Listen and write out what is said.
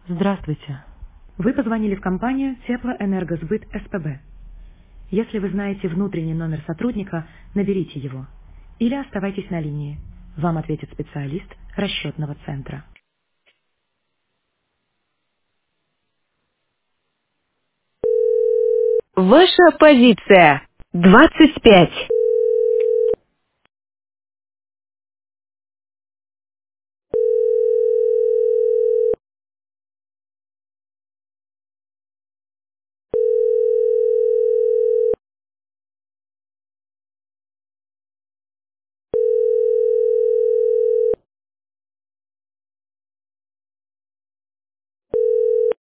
Здравствуйте. Вы позвонили в компанию Теплоэнергосбыт СПБ. Если вы знаете внутренний номер сотрудника, наберите его. Или оставайтесь на линии. Вам ответит специалист расчетного центра. Ваша позиция 25.